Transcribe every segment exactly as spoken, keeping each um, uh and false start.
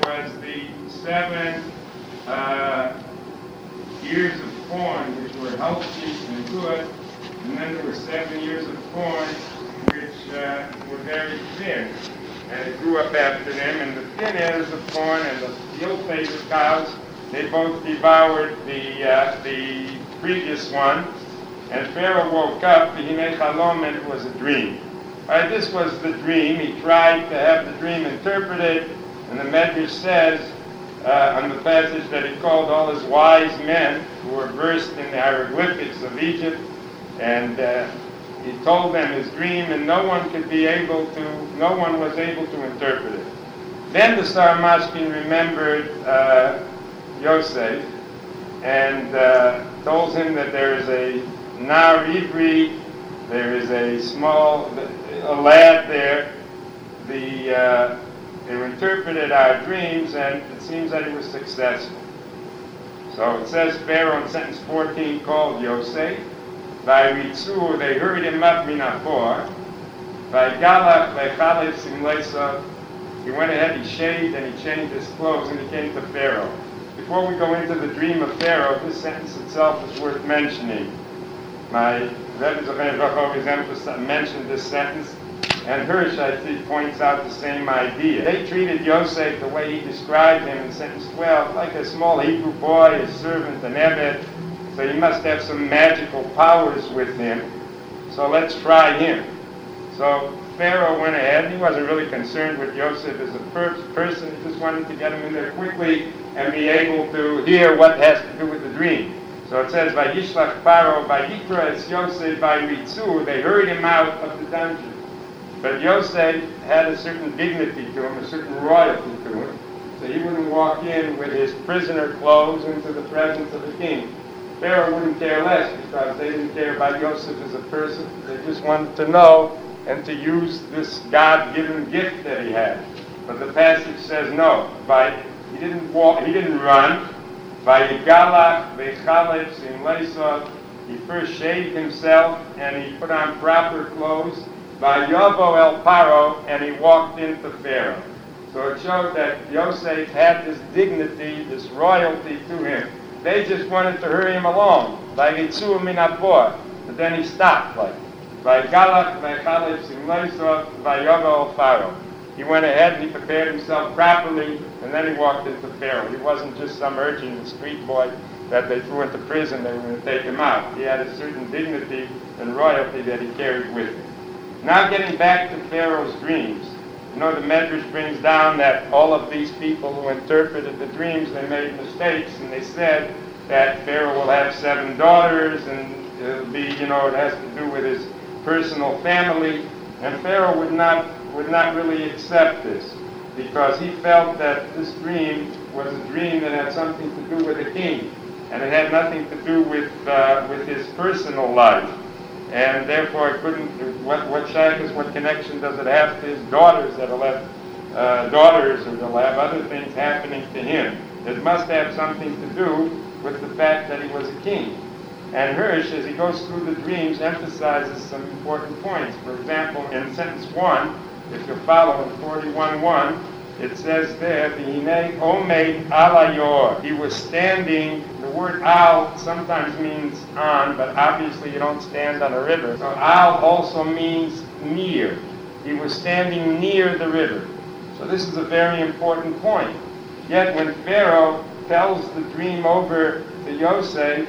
was the seven uh, years of corn which were healthy and good, and then there were seven years of corn which uh, were very thin. And it grew up after them, and the thin ears of corn and the ill-favored cows, they both devoured the uh, the previous one. And Pharaoh woke up, Hinei Chalom, and it was a dream. All right, this was the dream. He tried to have the dream interpreted, and the Medrash says uh, on the passage that he called all his wise men who were versed in the hieroglyphics of Egypt, and uh, he told them his dream, and no one could be able to, no one was able to interpret it. Then the Sarmashkin remembered uh, Yosef and uh, told him that there is a Nar Ivri, there is a small, a lad there, the, uh, who interpreted our dreams, and it seems that he was successful. So it says Pharaoh in sentence fourteen called Yosef. By Ritzu, they hurried him up Minapor. By Galach, by Chalef Simlesa, he went ahead, he shaved, and he changed his clothes, and he came to Pharaoh. Before we go into the dream of Pharaoh, this sentence itself is worth mentioning. My Rebbe Zohar always emphasized, mentioned this sentence, and Hirsch, I think, points out the same idea. They treated Yosef the way he described him in sentence twelve, like a small Hebrew boy, a servant, an Eved. So he must have some magical powers with him. So let's try him. So Pharaoh went ahead. He wasn't really concerned with Yosef as a per- person. He just wanted to get him in there quickly and be able to hear what has to do with the dream. So it says, Vayishlach Paro, Vayikra es Yosef, Vayritzu. They hurried him out of the dungeon. But Yosef had a certain dignity to him, a certain royalty to him. So he wouldn't walk in with his prisoner clothes into the presence of the king. Pharaoh wouldn't care less because they didn't care about Yosef as a person. They just wanted to know and to use this God-given gift that he had. But the passage says no. By he didn't walk, he didn't run. By Yigalach, Vechalef, Simleisov, he first shaved himself and he put on proper clothes. By Yovo El Paro, and he walked into Pharaoh. So it showed that Yosef had this dignity, this royalty to him. They just wanted to hurry him along. By Ritzu Minapor. But then he stopped, like, by Galach, by Chalef Simleisov, by Yovel Pharaoh. He went ahead and he prepared himself properly, and then he walked into Pharaoh. He wasn't just some urchin, street boy that they threw into prison, they were going to take him out. He had a certain dignity and royalty that he carried with him. Now getting back to Pharaoh's dreams. You know, the Medrash brings down that all of these people who interpreted the dreams, they made mistakes, and they said that Pharaoh will have seven daughters, and it'll be, you know, it has to do with his personal family. And Pharaoh would not would not really accept this, because he felt that this dream was a dream that had something to do with the king, and it had nothing to do with uh, with his personal life. And therefore, it couldn't. What what shaykhs, what connection does it have to his daughters that'll have uh, daughters, or they'll have other things happening to him? It must have something to do with the fact that he was a king. And Hirsch, as he goes through the dreams, emphasizes some important points. For example, in sentence one, if you follow in forty-one one, it says there, "V'hinei omeid ala yor." He was standing. The word al sometimes means on, but obviously you don't stand on a river. So al also means near. He was standing near the river. So this is a very important point. Yet when Pharaoh tells the dream over to Yosef,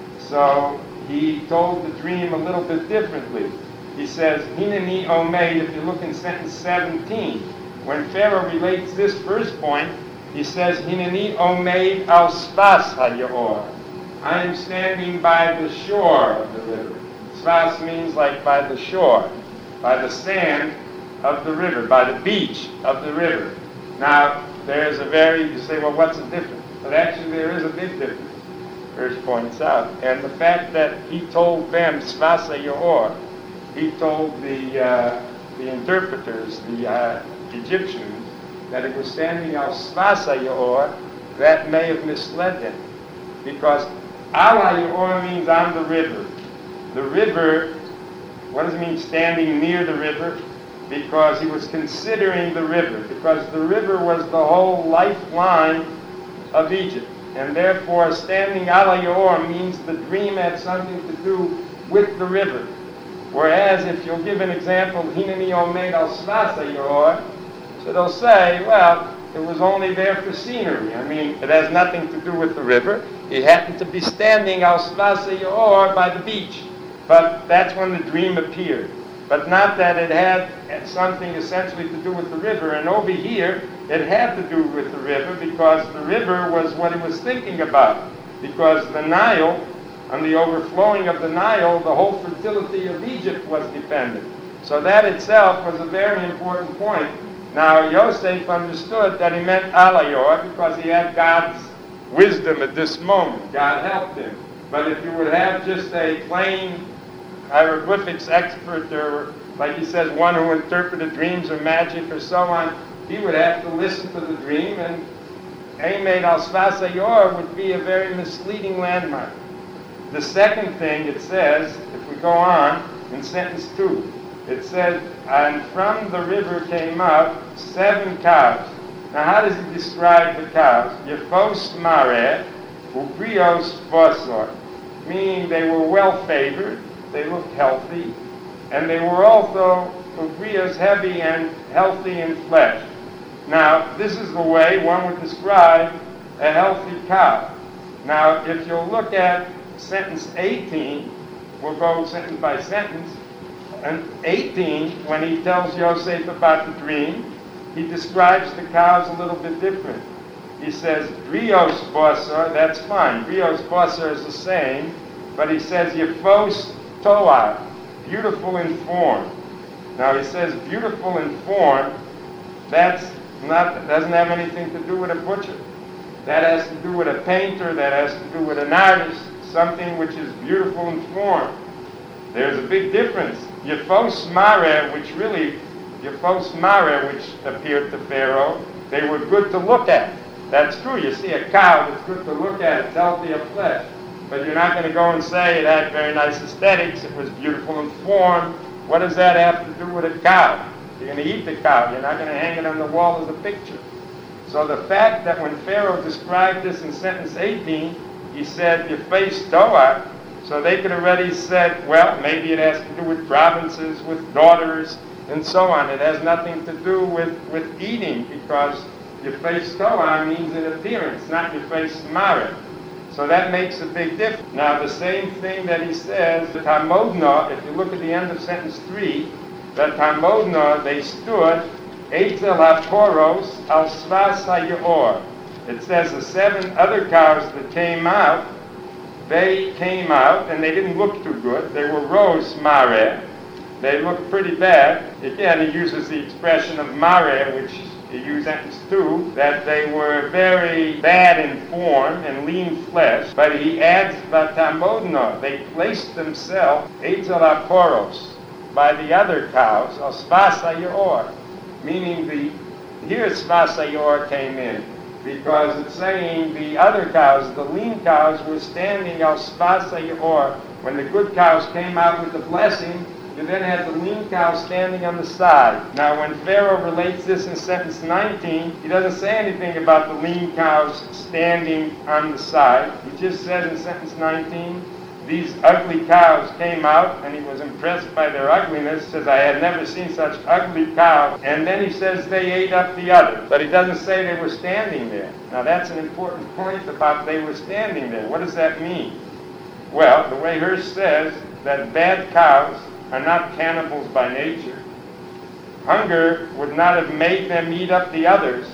so he told the dream a little bit differently. He says, Hineni omeid, if you look in sentence seventeen, when Pharaoh relates this first point, he says, Hineni omeid al sfas hayor. I am standing by the shore of the river. Sfas means like by the shore, by the sand of the river, by the beach of the river. Now, there's a very, you say, well, what's the difference? But actually there is a big difference, Hirsch points out. And the fact that he told them, Sfas hayor, he told the uh, the interpreters, the uh, Egyptians, that it was standing al Sfas hayor, that may have misled them. Because al hayor means on the river. The river, what does it mean standing near the river? because he was considering the river, because the river was the whole lifeline of Egypt. And therefore, standing ala Yaor means the dream had something to do with the river. Whereas, if you'll give an example, Hineni Omed al Svasa Yaor, so they'll say, well, it was only there for scenery. I mean, it has nothing to do with the river. He happened to be standing al Svasa Yaor by the beach. But that's when the dream appeared. But not that it had something essentially to do with the river. And over here, it had to do with the river because the river was what he was thinking about. Because the Nile, on the overflowing of the Nile, the whole fertility of Egypt was dependent. So that itself was a very important point. Now, Yosef understood that he meant Alayor because he had God's wisdom at this moment. God helped him. But if you would have just a plain hieroglyphics expert, or like he says, one who interpreted dreams or magic or so on, he would have to listen to the dream, and Emed al Svasa Yor would be a very misleading landmark. The second thing it says, if we go on, in sentence two, it says, and from the river came out seven cows. Now how does he describe the cows? Yefos Mare, Ubrios Bosor, meaning they were well favored, they looked healthy, and they were also Ubrios heavy and healthy in flesh. Now, this is the way one would describe a healthy cow. Now, if you'll look at sentence eighteen, we'll go sentence by sentence, and eighteen, when he tells Yosef about the dream, he describes the cows a little bit different. He says, Brios Bosar, that's fine. Brios Bosar is the same, but he says, Yefos Toa, beautiful in form. Now, he says beautiful in form, that's not, doesn't have anything to do with a butcher. That has to do with a painter, that has to do with an artist, something which is beautiful in form. There's a big difference. Yefos Mare, which really, Yefos Mare, which appeared to Pharaoh, they were good to look at. That's true. You see a cow that's good to look at, it's healthy of flesh. But you're not going to go and say it had very nice aesthetics, it was beautiful in form. What does that have to do with a cow? You're going to eat the cow. You're not going to hang it on the wall as a picture. So the fact that when Pharaoh described this in sentence eighteen, he said, your face Toa, so they could already said, well, maybe it has to do with provinces, with daughters, and so on. It has nothing to do with, with eating, because your face Toa means in appearance, not your face Mare. So that makes a big difference. Now, the same thing that he says, the Tamodna, if you look at the end of sentence three, the Tamodna, they stood, Eitzel HaPoros al Svas HaYeor. It says the seven other cows that came out, they came out, and they didn't look too good. They were Rose Mare. They looked pretty bad. Again, he uses the expression of Mare, which he used sentence two, that they were very bad in form and lean flesh. But he adds Vatamodna, they placed themselves, Eitzel HaPoros, by the other cows, al Svas HaYeor, meaning the, here Svas HaYeor came in, because it's saying the other cows, the lean cows, were standing al Svas HaYeor. When the good cows came out with the blessing, you then had the lean cows standing on the side. Now, when Pharaoh relates this in sentence nineteen, he doesn't say anything about the lean cows standing on the side. He just says in sentence nineteen, these ugly cows came out, and he was impressed by their ugliness. He says, I had never seen such ugly cows. And then he says they ate up the others. But he doesn't say they were standing there. Now, that's an important point about they were standing there. What does that mean? Well, the way Hirsch says that bad cows are not cannibals by nature. Hunger would not have made them eat up the others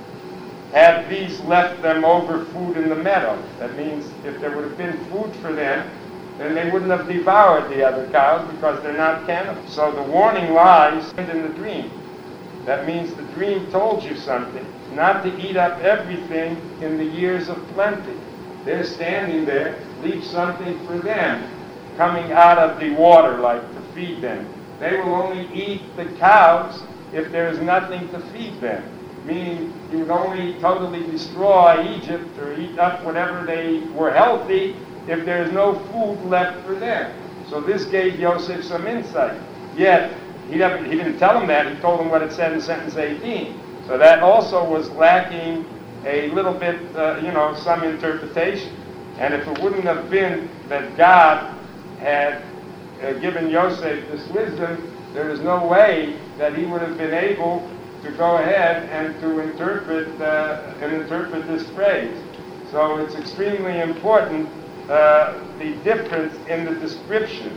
had these left them over food in the meadow. That means if there would have been food for them, then they wouldn't have devoured the other cows because they're not cannibals. So the warning lies in the dream. That means the dream told you something, not to eat up everything in the years of plenty. They're standing there, leave something for them coming out of the water, like to feed them. They will only eat the cows if there is nothing to feed them. Meaning you would only totally destroy Egypt or eat up whatever they were healthy if there is no food left for them. So this gave Yosef some insight. Yet he, never, he didn't tell him that. He told him what it said in sentence eighteen. So that also was lacking a little bit, uh, you know, some interpretation. And if it wouldn't have been that God had uh, given Yosef this wisdom, there is no way that he would have been able to go ahead and to interpret uh, and interpret this phrase. So it's extremely important, uh, the difference in the description,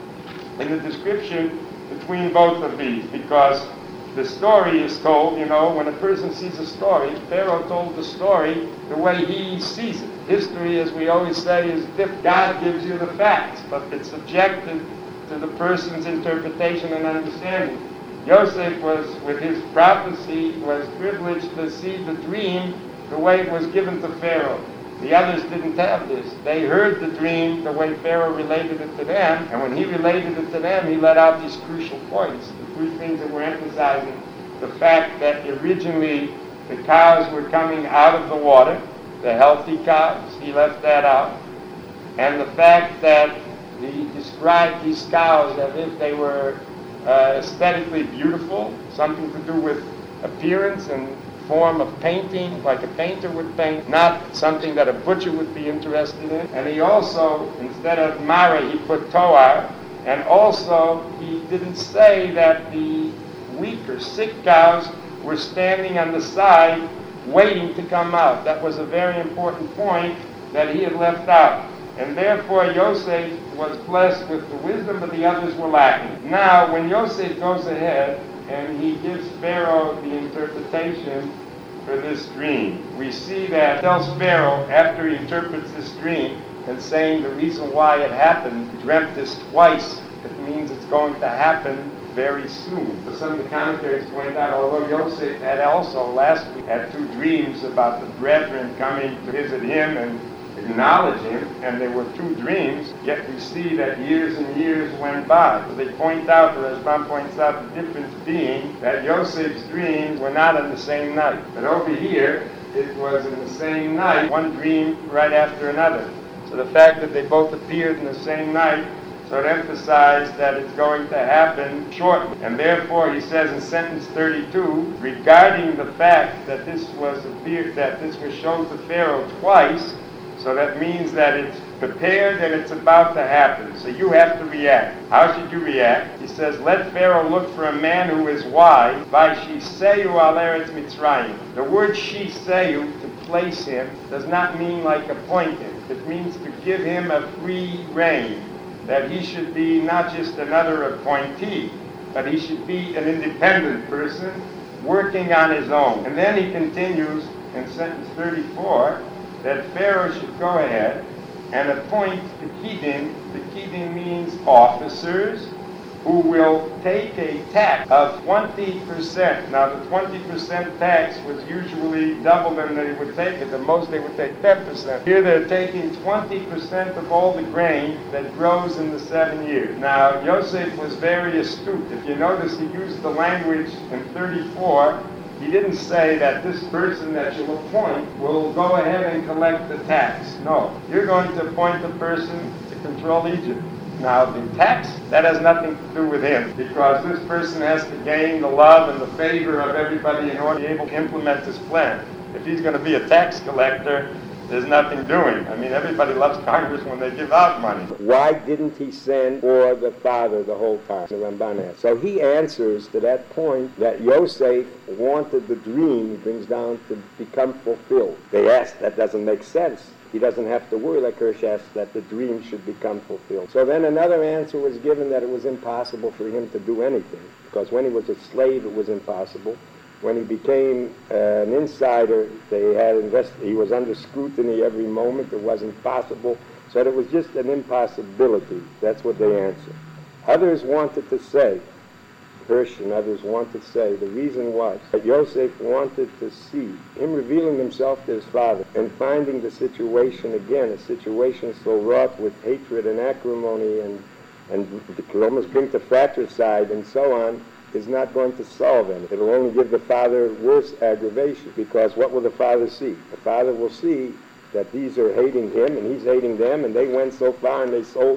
in the description between both of these, because the story is told, you know, when a person sees a story, Pharaoh told the story the way he sees it. History, as we always say, is different. God gives you the facts, but it's subjected to the person's interpretation and understanding. Yosef was, with his prophecy, was privileged to see the dream the way it was given to Pharaoh. The others didn't have this. They heard the dream the way Pharaoh related it to them, and when he related it to them, he let out these crucial points. The three things that we're emphasizing: the fact that originally the cows were coming out of the water, the healthy cows, he left that out, and the fact that he described these cows as if they were uh, aesthetically beautiful, something to do with appearance and form of painting, like a painter would paint, not something that a butcher would be interested in. And he also, instead of Mara, he put Toar, and also he didn't say that the weak or sick cows were standing on the side waiting to come out. That was a very important point that he had left out. And therefore Yosef was blessed with the wisdom, but the others were lacking. Now, when Yosef goes ahead and he gives Pharaoh the interpretation for this dream, we see that he tells Pharaoh, after he interprets this dream and saying the reason why it happened, he dreamt this twice, it means it's going to happen very soon. So some of the commentaries point out, although Yosef had also last week had two dreams about the brethren coming to visit him and acknowledge him, and there were two dreams, yet we see that years and years went by. So they point out, or as Ram points out, the difference being that Yosef's dreams were not on the same night. But over here, it was in the same night, one dream right after another. So the fact that they both appeared in the same night, so it emphasized that it's going to happen shortly. And therefore, he says in sentence thirty-two, regarding the fact that this was appeared, that this was shown to Pharaoh twice, so that means that it's prepared and it's about to happen. So you have to react. How should you react? He says, let Pharaoh look for a man who is wise, by Shiseyu al Eretz Mitzrayim. The word Shiseyu, to place him, does not mean like appoint him. It means to give him a free rein, that he should be not just another appointee, but he should be an independent person working on his own. And then he continues in sentence thirty-four, that Pharaoh should go ahead and appoint the Kedim. The Kedim means officers who will take a tax of twenty percent. Now the twenty percent tax was usually double than they would take. At the most they would take ten percent. Here they're taking twenty percent of all the grain that grows in the seven years. Now Yosef was very astute. If you notice, he used the language in thirty-four. He didn't say that this person that you'll appoint will go ahead and collect the tax. No, you're going to appoint a person to control Egypt. Now, the tax, that has nothing to do with him, because this person has to gain the love and the favor of everybody in order to be able to implement this plan. If he's going to be a tax collector, there's nothing doing. I mean, everybody loves Congress when they give out money. Why didn't he send for the father the whole time? The Ramban asks. So he answers to that point that Yosef wanted the dream, he brings down, to become fulfilled. They ask, that doesn't make sense. He doesn't have to worry, like Hirsch asked, that the dream should become fulfilled. So then another answer was given that it was impossible for him to do anything, because when he was a slave, it was impossible. When he became uh, an insider, they had invest- he was under scrutiny every moment. It wasn't possible. So it was just an impossibility. That's what they answered. Others wanted to say, Hirsch and others wanted to say, the reason was that Yosef wanted to see him revealing himself to his father and finding the situation again, a situation so wrought with hatred and acrimony and, and could almost bring to fratricide and so on, is not going to solve anything. It will only give the father worse aggravation, because what will the father see? The father will see that these are hating him and he's hating them, and they went so far and they sold him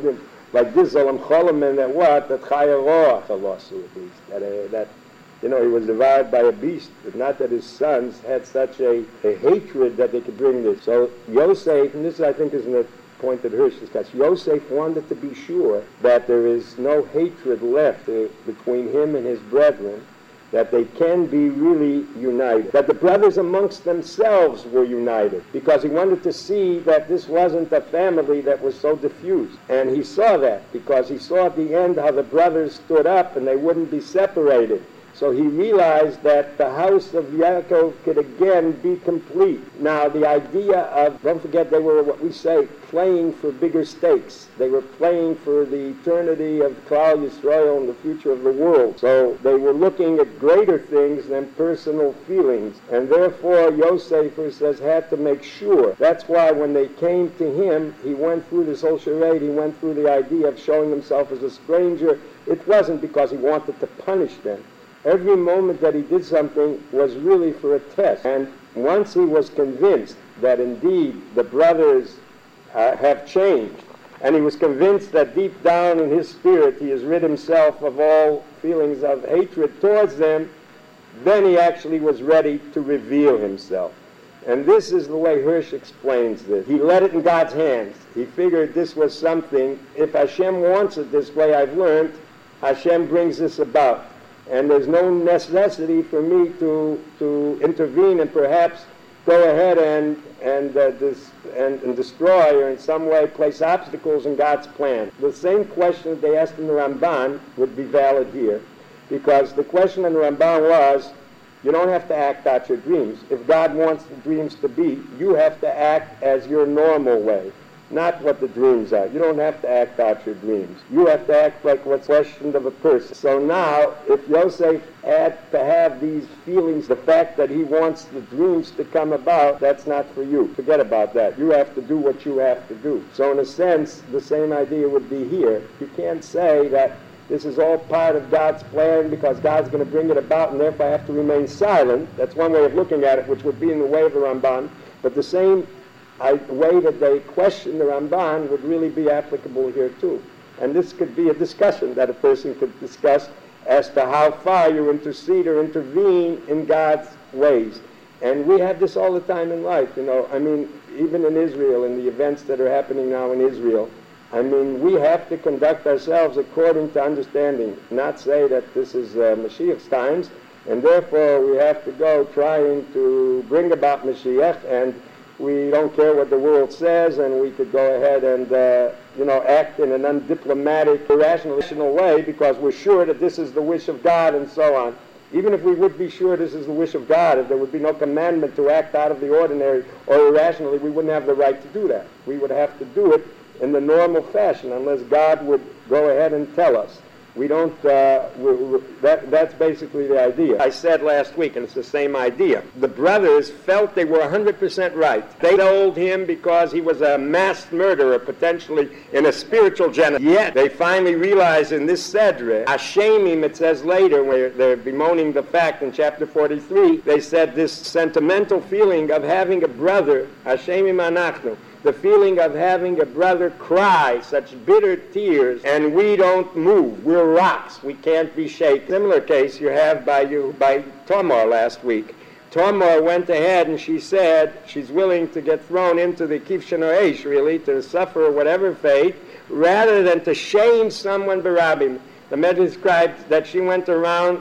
like this, Zolam Cholam, and that what? That Chaya Roach lost at least. That, uh, that, you know, he was devoured by a beast, but not that his sons had such a, a hatred that they could bring this. So Yosef, and this I think is the point that Hirsch discussed, Yosef wanted to be sure that there is no hatred left uh, between him and his brethren, that they can be really united, that the brothers amongst themselves were united, because he wanted to see that this wasn't a family that was so diffused. And he saw that, because he saw at the end how the brothers stood up and they wouldn't be separated. So he realized that the house of Yaakov could again be complete. Now the idea of, don't forget, they were what we say, playing for bigger stakes. They were playing for the eternity of Klal Yisrael and the future of the world. So they were looking at greater things than personal feelings. And therefore Yosef, who says, had to make sure. That's why when they came to him, he went through this whole charade. He went through the idea of showing himself as a stranger. It wasn't because he wanted to punish them. Every moment that he did something was really for a test. And once he was convinced that indeed the brothers uh, have changed, and he was convinced that deep down in his spirit he has rid himself of all feelings of hatred towards them, then he actually was ready to reveal himself. And this is the way Hirsch explains this. He let it in God's hands. He figured this was something, if Hashem wants it this way, I've learned, Hashem brings this about. And there's no necessity for me to to intervene and perhaps go ahead and and, uh, dis, and and destroy or in some way place obstacles in God's plan. The same question that they asked in the Ramban would be valid here, because the question in the Ramban was, you don't have to act out your dreams. If God wants the dreams to be, you have to act as your normal way, not what the dreams are. You don't have to act out your dreams. You have to act like what's questioned of a person. So now, if Yosef had to have these feelings, the fact that he wants the dreams to come about, that's not for you. Forget about that. You have to do what you have to do. So in a sense, the same idea would be here. You can't say that this is all part of God's plan because God's going to bring it about and therefore I have to remain silent. That's one way of looking at it, which would be in the way of the Ramban. But the same I, the way that they question the Ramban would really be applicable here too. And this could be a discussion that a person could discuss as to how far you intercede or intervene in God's ways. And we have this all the time in life, you know. I mean, even in Israel, in the events that are happening now in Israel, I mean, we have to conduct ourselves according to understanding, not say that this is uh, Mashiach's times, and therefore we have to go trying to bring about Mashiach, and we don't care what the world says, and we could go ahead and, uh, you know, act in an undiplomatic, irrational way because we're sure that this is the wish of God and so on. Even if we would be sure this is the wish of God, if there would be no commandment to act out of the ordinary or irrationally, we wouldn't have the right to do that. We would have to do it in the normal fashion unless God would go ahead and tell us. We don't, uh, we, we, that, that's basically the idea. I said last week, and it's the same idea. The brothers felt they were one hundred percent right. They told him because he was a mass murderer, potentially in a spiritual genocide. Yet, they finally realized in this Sedra, Hashemim, it says later, where they're bemoaning the fact in chapter forty-three, they said this sentimental feeling of having a brother, Hashemim Anachnu, the feeling of having a brother cry such bitter tears, and we don't move. We're rocks. We can't be shaken. Similar case you have by you by Tamar last week. Tamar went ahead and she said she's willing to get thrown into the Kivshan Eish, really, to suffer whatever fate, rather than to shame someone barabim. The Medrash describes that she went around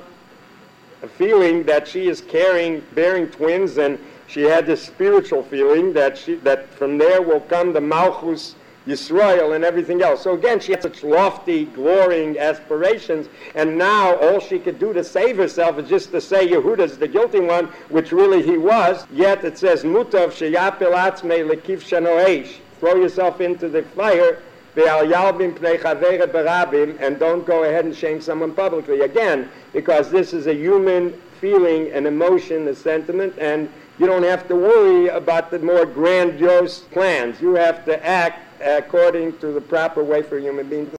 feeling that she is carrying, bearing twins, and she had this spiritual feeling that she that from there will come the Malchus Yisrael and everything else. So again, she had such lofty, glorying aspirations, and now all she could do to save herself is just to say Yehuda's the guilty one, which really he was. Yet it says, Mutav sheyapil atzmei lekivshan eish. Throw yourself into the fire, and don't go ahead and shame someone publicly. Again, because this is a human feeling, an emotion, a sentiment, and you don't have to worry about the more grandiose plans. You have to act according to the proper way for a human being to